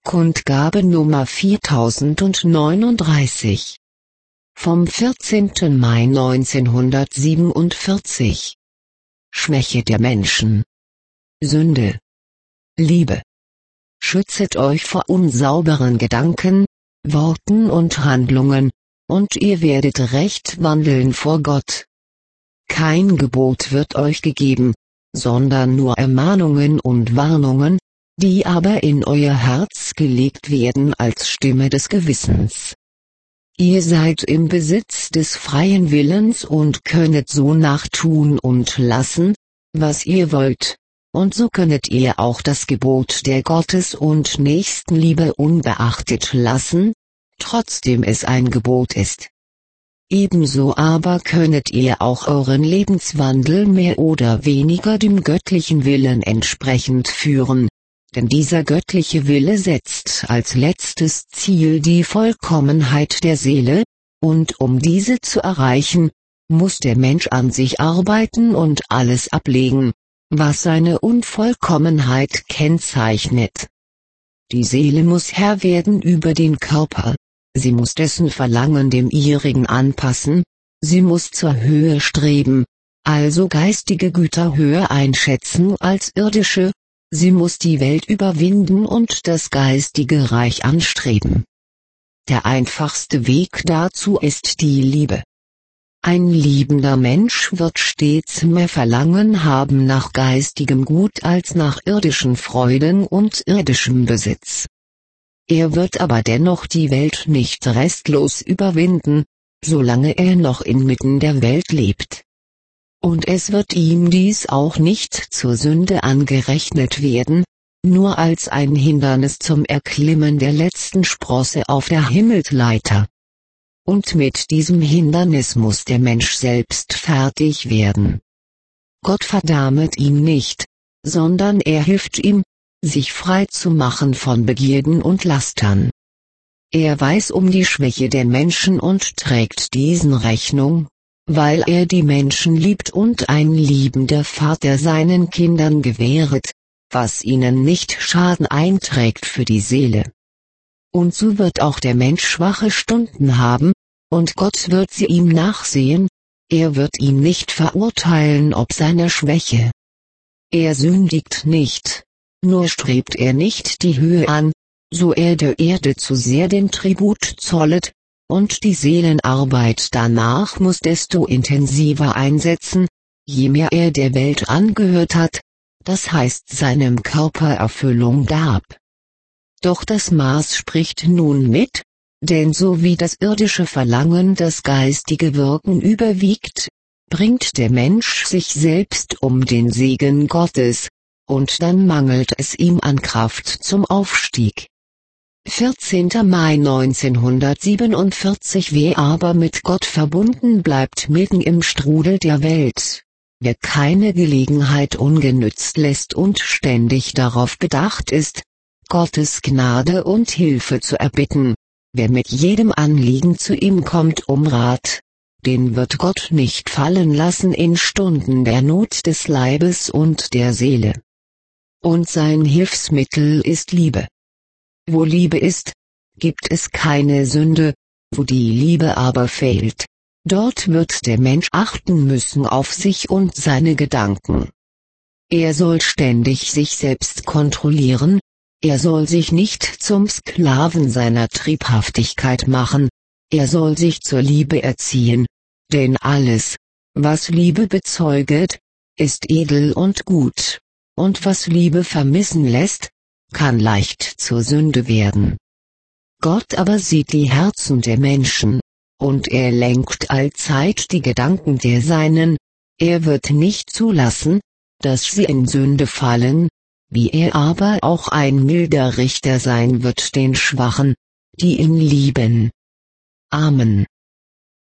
Kundgabe Nummer 4039. Vom 14. Mai 1947. Schwäche der Menschen. Sünde. Liebe. Schützet euch vor unsauberen Gedanken, Worten und Handlungen, und ihr werdet recht wandeln vor Gott. Kein Gebot wird euch gegeben, sondern nur Ermahnungen und Warnungen, die aber in euer Herz gelegt werden als Stimme des Gewissens. Ihr seid im Besitz des freien Willens und könnet so nachtun und lassen, was ihr wollt, und so könnet ihr auch das Gebot der Gottes- und Nächstenliebe unbeachtet lassen, trotzdem es ein Gebot ist. Ebenso aber könnet ihr auch euren Lebenswandel mehr oder weniger dem göttlichen Willen entsprechend führen, denn dieser göttliche Wille setzt als letztes Ziel die Vollkommenheit der Seele, und um diese zu erreichen, muss der Mensch an sich arbeiten und alles ablegen, was seine Unvollkommenheit kennzeichnet. Die Seele muss Herr werden über den Körper, sie muss dessen Verlangen dem ihrigen anpassen, sie muss zur Höhe streben, also geistige Güter höher einschätzen als irdische, sie muss die Welt überwinden und das geistige Reich anstreben. Der einfachste Weg dazu ist die Liebe. Ein liebender Mensch wird stets mehr Verlangen haben nach geistigem Gut als nach irdischen Freuden und irdischem Besitz. Er wird aber dennoch die Welt nicht restlos überwinden, solange er noch inmitten der Welt lebt. Und es wird ihm dies auch nicht zur Sünde angerechnet werden, nur als ein Hindernis zum Erklimmen der letzten Sprosse auf der Himmelsleiter. Und mit diesem Hindernis muss der Mensch selbst fertig werden. Gott verdammt ihn nicht, sondern er hilft ihm, sich frei zu machen von Begierden und Lastern. Er weiß um die Schwäche der Menschen und trägt diesen Rechnung, weil er die Menschen liebt und ein liebender Vater seinen Kindern gewähret, was ihnen nicht Schaden einträgt für die Seele. Und so wird auch der Mensch schwache Stunden haben, und Gott wird sie ihm nachsehen, er wird ihn nicht verurteilen ob seiner Schwäche. Er sündigt nicht, nur strebt er nicht die Höhe an, so er der Erde zu sehr den Tribut zollet, und die Seelenarbeit danach muss desto intensiver einsetzen, je mehr er der Welt angehört hat, das heißt seinem Körper Erfüllung gab. Doch das Maß spricht nun mit, denn so wie das irdische Verlangen das geistige Wirken überwiegt, bringt der Mensch sich selbst um den Segen Gottes, und dann mangelt es ihm an Kraft zum Aufstieg. 14. Mai 1947. Wer aber mit Gott verbunden bleibt mitten im Strudel der Welt, wer keine Gelegenheit ungenützt lässt und ständig darauf bedacht ist, Gottes Gnade und Hilfe zu erbitten, wer mit jedem Anliegen zu ihm kommt um Rat, den wird Gott nicht fallen lassen in Stunden der Not des Leibes und der Seele. Und sein Hilfsmittel ist Liebe. Wo Liebe ist, gibt es keine Sünde, wo die Liebe aber fehlt, dort wird der Mensch achten müssen auf sich und seine Gedanken. Er soll ständig sich selbst kontrollieren, er soll sich nicht zum Sklaven seiner Triebhaftigkeit machen, er soll sich zur Liebe erziehen, denn alles, was Liebe bezeuget, ist edel und gut, und was Liebe vermissen lässt, kann leicht zur Sünde werden. Gott aber sieht die Herzen der Menschen, und er lenkt allzeit die Gedanken der Seinen, er wird nicht zulassen, dass sie in Sünde fallen, wie er aber auch ein milder Richter sein wird den Schwachen, die ihn lieben. Amen.